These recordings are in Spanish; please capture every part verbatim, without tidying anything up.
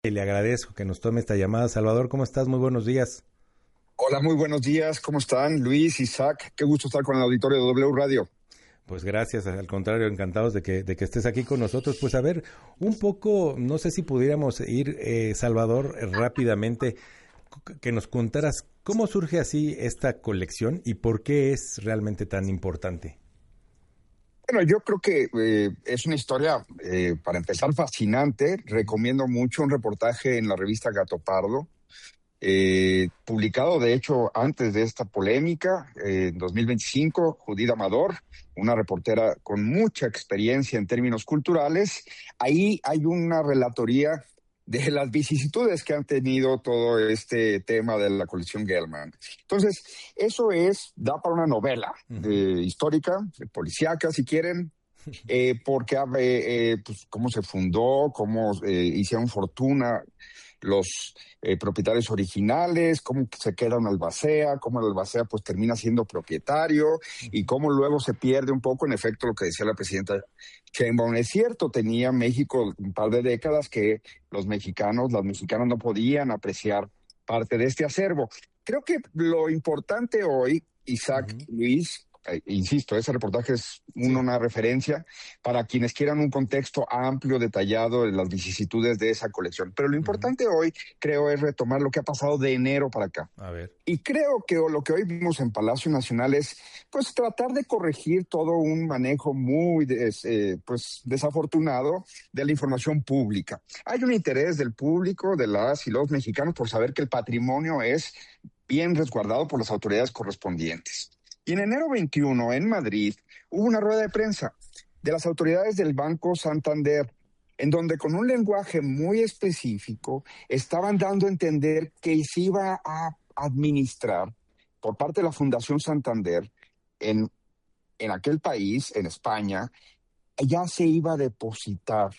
Y le agradezco que nos tome esta llamada. Salvador, ¿cómo estás? Muy buenos días. Hola, muy buenos días. ¿Cómo están? Luis, Isaac, qué gusto estar con el auditorio de W Radio. Pues gracias, al contrario, encantados de que, de que estés aquí con nosotros. Pues a ver, un poco, no sé si pudiéramos ir, eh, Salvador, eh, rápidamente, que nos contaras cómo surge así esta colección y por qué es realmente tan importante. Bueno, yo creo que eh, es una historia, eh, para empezar, fascinante. Recomiendo mucho un reportaje en la revista Gato Pardo, eh, publicado de hecho antes de esta polémica, eh, en dos mil veinticinco, Judith Amador, una reportera con mucha experiencia en términos culturales. Ahí hay una relatoría de las vicisitudes que han tenido todo este tema de la colección Gelman. Entonces, eso es, da para una novela de, Uh-huh. histórica, de policíaca, si quieren, eh, porque eh, eh, pues, cómo se fundó, cómo eh, hicieron fortuna los eh, propietarios originales, cómo se queda un albacea, cómo el albacea pues termina siendo propietario y cómo luego se pierde un poco, en efecto, lo que decía la presidenta Sheinbaum. Es cierto, tenía México un par de décadas que los mexicanos, las mexicanas no podían apreciar parte de este acervo. Creo que lo importante hoy, Isaac, Uh-huh. Luis, eh, insisto, ese reportaje es un- Sí. una referencia para quienes quieran un contexto amplio, detallado de las vicisitudes de esa colección. Pero lo Uh-huh. importante hoy, creo, es retomar lo que ha pasado de enero para acá. A ver. Y creo que lo que hoy vimos en Palacio Nacional es, pues, tratar de corregir todo un manejo muy, des- eh, pues, desafortunado de la información pública. Hay un interés del público, de las y los mexicanos, por saber que el patrimonio es bien resguardado por las autoridades correspondientes. Y en enero veintiuno, en Madrid, hubo una rueda de prensa de las autoridades del Banco Santander, en donde con un lenguaje muy específico estaban dando a entender que se iba a administrar por parte de la Fundación Santander en, en aquel país, en España, ya se iba a depositar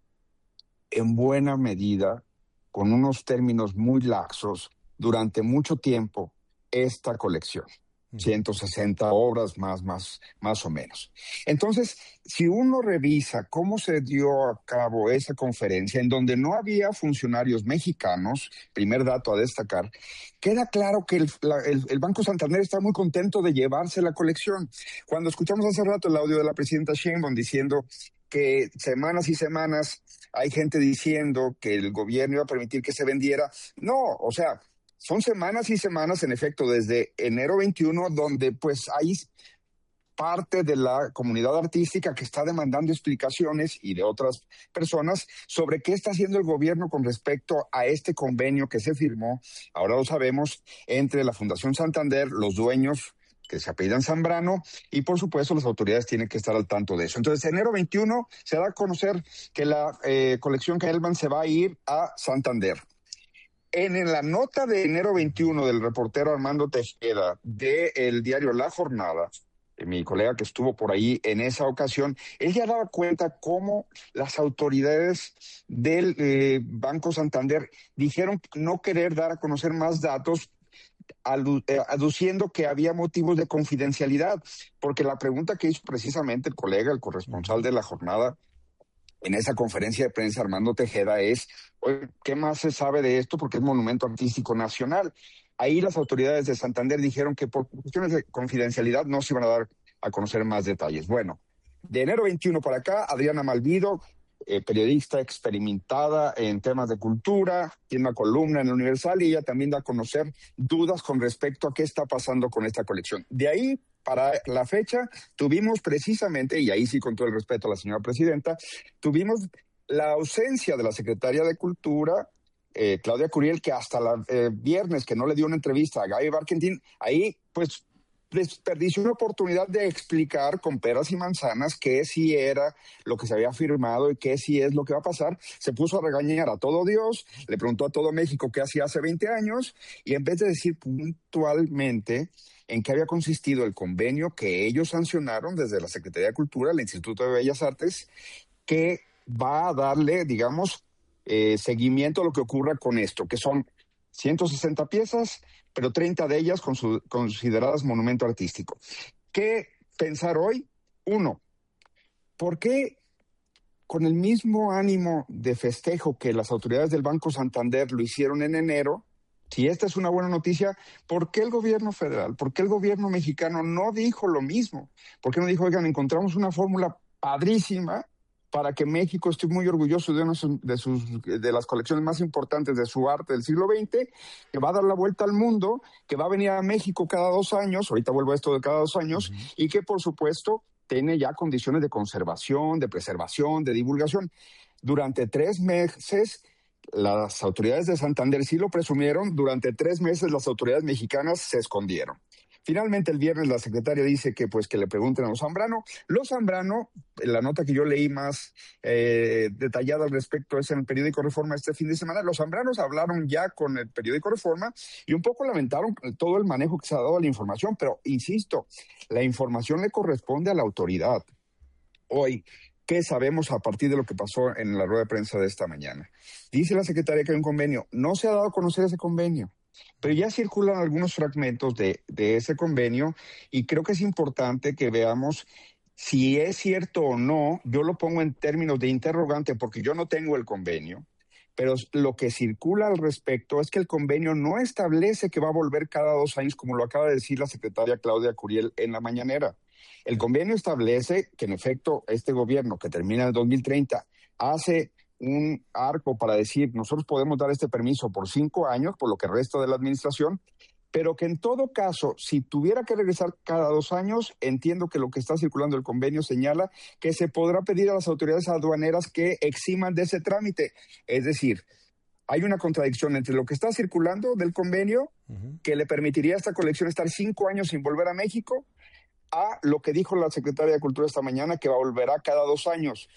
en buena medida, con unos términos muy laxos, durante mucho tiempo, esta colección. Uh-huh. ciento sesenta obras más, más, más o menos. Entonces, si uno revisa cómo se dio a cabo esa conferencia, en donde no había funcionarios mexicanos, primer dato a destacar, queda claro que el, la, el, el Banco Santander está muy contento de llevarse la colección. Cuando escuchamos hace rato el audio de la presidenta Sheinbaum diciendo que semanas y semanas hay gente diciendo que el gobierno iba a permitir que se vendiera, no, o sea, son semanas y semanas, en efecto, desde enero veintiuno, donde pues hay parte de la comunidad artística que está demandando explicaciones y de otras personas sobre qué está haciendo el gobierno con respecto a este convenio que se firmó, ahora lo sabemos, entre la Fundación Santander, los dueños que se apellidan Zambrano, y por supuesto las autoridades tienen que estar al tanto de eso. Entonces, enero veintiuno se da a conocer que la eh, colección Gelman se va a ir a Santander. En, en la nota de enero Uh-huh. veintiuno del reportero Armando Tejeda del diario La Jornada, eh, mi colega que estuvo por ahí en esa ocasión, él ya daba cuenta cómo las autoridades del eh, Banco Santander dijeron no querer dar a conocer más datos, alu eh, aduciendo que había motivos de confidencialidad, porque la pregunta que hizo precisamente el colega, el corresponsal Uh-huh. de La Jornada, en esa conferencia de prensa, Armando Tejeda, es, oye, ¿qué más se sabe de esto? Porque es monumento artístico nacional. Ahí las autoridades de Santander dijeron que por cuestiones de confidencialidad no se iban a dar a conocer más detalles. Bueno, de enero veintiuno para acá, Adriana Malvido, eh, periodista experimentada en temas de cultura, tiene una columna en el Universal y ella también da a conocer dudas con respecto a qué está pasando con esta colección. De ahí para la fecha tuvimos precisamente, y ahí sí con todo el respeto a la señora presidenta, tuvimos la ausencia de la secretaria de Cultura, eh, Claudia Curiel, que hasta el eh, viernes que no le dio una entrevista a Gaby Barkentin, ahí pues desperdició una oportunidad de explicar con peras y manzanas qué sí era lo que se había firmado y qué sí es lo que va a pasar. Se puso a regañar a todo Dios, le preguntó a todo México qué hacía hace veinte años y en vez de decir puntualmente en qué había consistido el convenio que ellos sancionaron desde la Secretaría de Cultura, el Instituto de Bellas Artes, que va a darle, digamos, eh, seguimiento a lo que ocurra con esto, que son ciento sesenta piezas, pero treinta de ellas con su, consideradas monumento artístico. ¿Qué pensar hoy? Uno, ¿por qué con el mismo ánimo de festejo que las autoridades del Banco Santander lo hicieron en enero, si esta es una buena noticia, ¿por qué el gobierno federal, por qué el gobierno mexicano no dijo lo mismo? ¿Por qué no dijo, oigan, encontramos una fórmula padrísima para que México esté muy orgulloso de una de, sus, de las colecciones más importantes de su arte del siglo veinte, que va a dar la vuelta al mundo, que va a venir a México cada dos años, ahorita vuelvo a esto de cada dos años, uh-huh. y que por supuesto tiene ya condiciones de conservación, de preservación, de divulgación? Durante tres meses las autoridades de Santander sí lo presumieron, durante tres meses las autoridades mexicanas se escondieron. Finalmente, el viernes, la secretaria dice que pues que le pregunten a los Zambrano. Los Zambrano, la nota que yo leí más eh, detallada al respecto es en el periódico Reforma este fin de semana. Los Zambranos hablaron ya con el periódico Reforma y un poco lamentaron todo el manejo que se ha dado a la información, pero insisto, la información le corresponde a la autoridad. Hoy, ¿qué sabemos a partir de lo que pasó en la rueda de prensa de esta mañana? Dice la secretaria que hay un convenio. No se ha dado a conocer ese convenio, pero ya circulan algunos fragmentos de, de ese convenio y creo que es importante que veamos si es cierto o no. Yo lo pongo en términos de interrogante porque yo no tengo el convenio, pero lo que circula al respecto es que el convenio no establece que va a volver cada dos años, como lo acaba de decir la secretaria Claudia Curiel en la mañanera. El convenio establece que, en efecto, este gobierno que termina en el dos mil treinta hace un arco para decir, nosotros podemos dar este permiso por cinco años, por lo que resta de la administración, pero que en todo caso, si tuviera que regresar cada dos años, entiendo que lo que está circulando el convenio señala que se podrá pedir a las autoridades aduaneras que eximan de ese trámite. Es decir, hay una contradicción entre lo que está circulando del convenio, uh-huh. que le permitiría a esta colección estar cinco años sin volver a México, a lo que dijo la secretaria de Cultura esta mañana, que volverá cada dos años.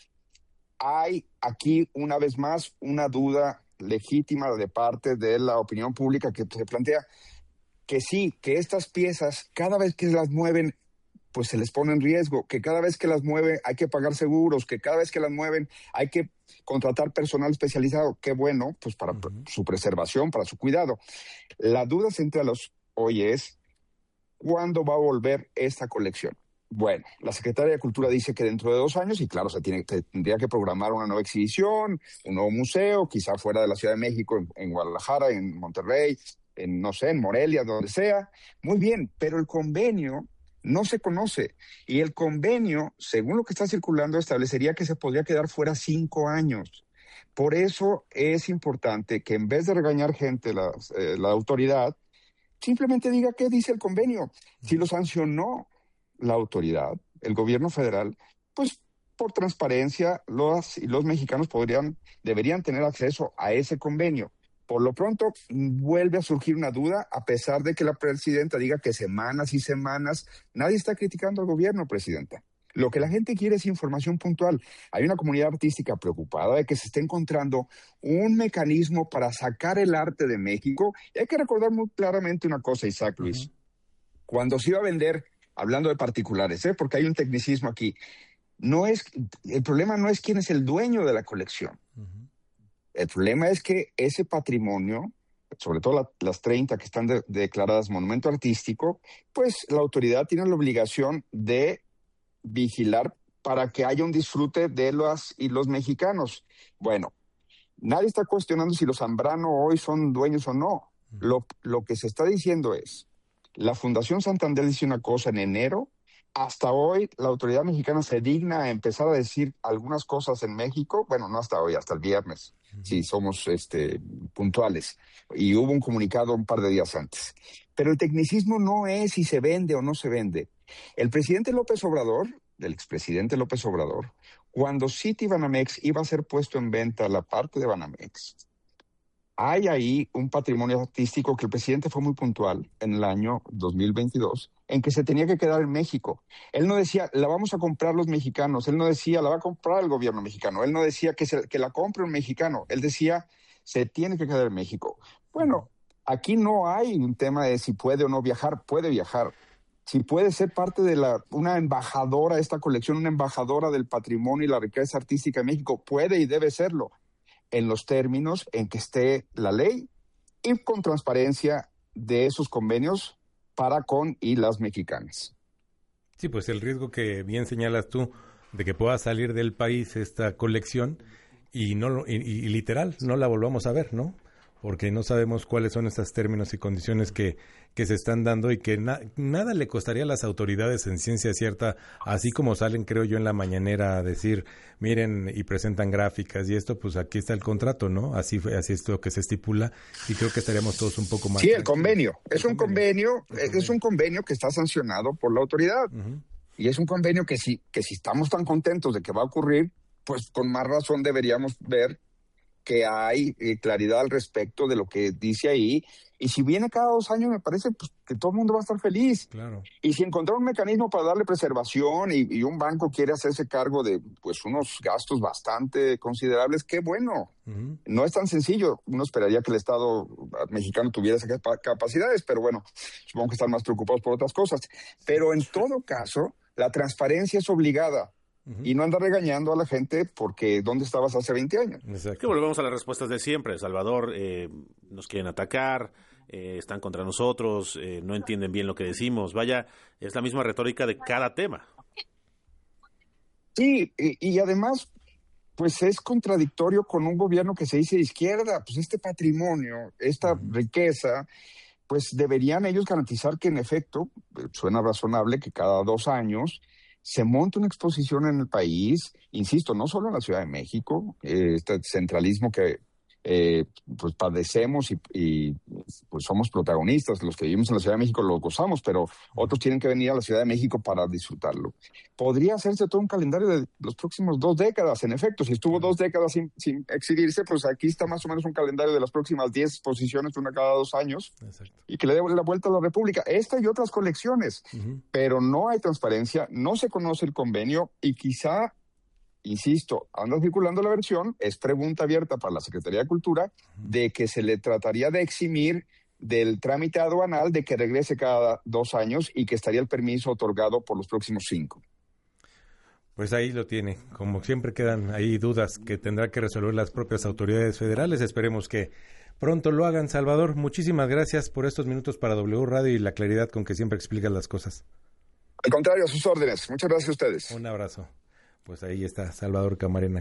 Hay aquí, una vez más, una duda legítima de parte de la opinión pública que se plantea que sí, que estas piezas, cada vez que las mueven, pues se les pone en riesgo, que cada vez que las mueven hay que pagar seguros, que cada vez que las mueven hay que contratar personal especializado. Qué bueno, pues para uh-huh. su preservación, para su cuidado. La duda central hoy es, ¿cuándo va a volver esta colección? Bueno, la Secretaría de Cultura dice que dentro de dos años, y claro, se tiene, se tendría que programar una nueva exhibición, un nuevo museo, quizá fuera de la Ciudad de México, en, en Guadalajara, en Monterrey, en, no sé, en Morelia, donde sea. Muy bien, pero el convenio no se conoce. Y el convenio, según lo que está circulando, establecería que se podría quedar fuera cinco años. Por eso es importante que en vez de regañar gente, la, eh, la autoridad, simplemente diga qué dice el convenio. Si lo sancionó la autoridad, el gobierno federal, pues por transparencia los, los mexicanos podrían, deberían tener acceso a ese convenio. Por lo pronto vuelve a surgir una duda, a pesar de que la presidenta diga que semanas y semanas, nadie está criticando al gobierno, presidenta. Lo que la gente quiere es información puntual. Hay una comunidad artística preocupada de que se esté encontrando un mecanismo para sacar el arte de México. Y hay que recordar muy claramente una cosa, Isaac Luis. Uh-huh. Cuando se iba a vender, hablando de particulares, ¿eh? porque hay un tecnicismo aquí, no es, el problema no es quién es el dueño de la colección. Uh-huh. El problema es que ese patrimonio, sobre todo la, las treinta que están de, declaradas monumento artístico, pues la autoridad tiene la obligación de vigilar para que haya un disfrute de los y los mexicanos. Bueno, nadie está cuestionando si los Zambrano hoy son dueños o no. Lo, lo que se está diciendo es, la Fundación Santander dice una cosa en enero, hasta hoy la autoridad mexicana se digna a empezar a decir algunas cosas en México, bueno, no hasta hoy, hasta el viernes, uh-huh. si somos este, puntuales, y hubo un comunicado un par de días antes. Pero el tecnicismo no es si se vende o no se vende. El presidente López Obrador, el expresidente López Obrador, cuando City Banamex iba a ser puesto en venta la parte de Banamex, hay ahí un patrimonio artístico que el presidente fue muy puntual en el año dos mil veintidós, en que se tenía que quedar en México. Él no decía, la vamos a comprar los mexicanos. Él no decía, la va a comprar el gobierno mexicano. Él no decía que, se, que la compre un mexicano. Él decía, se tiene que quedar en México. Bueno, aquí no hay un tema de si puede o no viajar. Puede viajar. Si puede ser parte de la, una embajadora, esta colección, una embajadora del patrimonio y la riqueza artística de México, puede y debe serlo, en los términos en que esté la ley y con transparencia de esos convenios para con y las mexicanas. Sí, pues el riesgo que bien señalas tú de que pueda salir del país esta colección y no lo, y, y literal no la volvamos a ver, ¿no? Porque no sabemos cuáles son estos términos y condiciones que, que se están dando y que na, nada le costaría a las autoridades en ciencia cierta, así como salen, creo yo, en la mañanera a decir, miren, y presentan gráficas y esto, pues aquí está el contrato, ¿no? Así fue, así es lo que se estipula y creo que estaríamos todos un poco más... Sí, el convenio. Es un convenio, es un convenio que está sancionado por la autoridad. Uh-huh. Y es un convenio que si, que si estamos tan contentos de que va a ocurrir, pues con más razón deberíamos ver que hay eh, claridad al respecto de lo que dice ahí, y si viene cada dos años me parece pues, que todo el mundo va a estar feliz. Claro. Y si encontrar un mecanismo para darle preservación y, y un banco quiere hacerse cargo de pues unos gastos bastante considerables, qué bueno. Uh-huh. No es tan sencillo. Uno esperaría que el Estado mexicano tuviera esas capacidades, pero bueno, supongo que están más preocupados por otras cosas. Pero en todo caso, la transparencia es obligada. Uh-huh. Y no anda regañando a la gente porque ¿dónde estabas hace veinte años? Exacto. Que volvemos a las respuestas de siempre. Salvador, eh, nos quieren atacar, eh, están contra nosotros, eh, no entienden bien lo que decimos. Vaya, es la misma retórica de cada tema. Sí, y, y además, pues es contradictorio con un gobierno que se dice de izquierda. Pues este patrimonio, esta uh-huh. riqueza, pues deberían ellos garantizar que en efecto, suena razonable que cada dos años se monta una exposición en el país, insisto, no solo en la Ciudad de México, eh, este centralismo que eh, pues padecemos y, y pues somos protagonistas, los que vivimos en la Ciudad de México lo gozamos, pero otros tienen que venir a la Ciudad de México para disfrutarlo. Podría hacerse todo un calendario de los próximos dos décadas, en efecto, si estuvo dos décadas sin, sin exhibirse, pues aquí está más o menos un calendario de las próximas diez exposiciones, una cada dos años. Exacto. Y que le dé la vuelta a la República, esta y otras colecciones, uh-huh. pero no hay transparencia, no se conoce el convenio y quizá, insisto, anda circulando la versión, es pregunta abierta para la Secretaría de Cultura, de que se le trataría de eximir del trámite aduanal de que regrese cada dos años y que estaría el permiso otorgado por los próximos cinco. Pues ahí lo tiene. Como siempre quedan ahí dudas que tendrá que resolver las propias autoridades federales. Esperemos que pronto lo hagan. Salvador, muchísimas gracias por estos minutos para W Radio y la claridad con que siempre explicas las cosas. Al contrario, a sus órdenes. Muchas gracias a ustedes. Un abrazo. Pues ahí está Salvador Camarena.